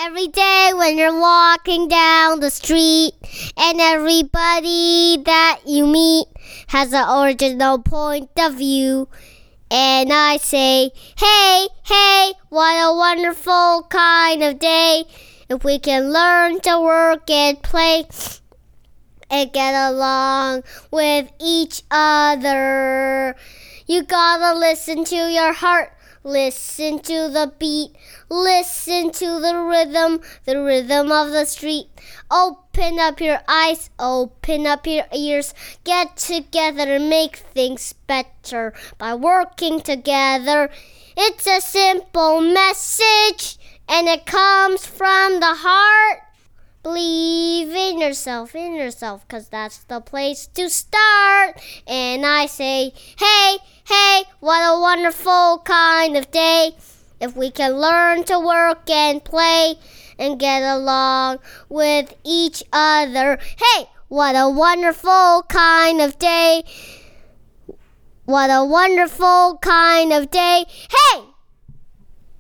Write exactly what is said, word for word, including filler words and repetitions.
Every day when you're walking down the street, and everybody that you meet has an original point of view. And I say, hey, hey, what a wonderful kind of day. If we can learn to work and play and get along with each other. You gotta listen to your heart. Listen to the beat, listen to the rhythm, the rhythm of the street. Open up your eyes, open up your ears. Get together and make things better by working together. It's a simple message, and it comes from the heart. Believe in yourself, in yourself, 'cause that's the place to start. And I say, hey, hey, what a wonderful kind of day. If we can learn to work and play and get along with each other. Hey, what a wonderful kind of day. What a wonderful kind of day. Hey!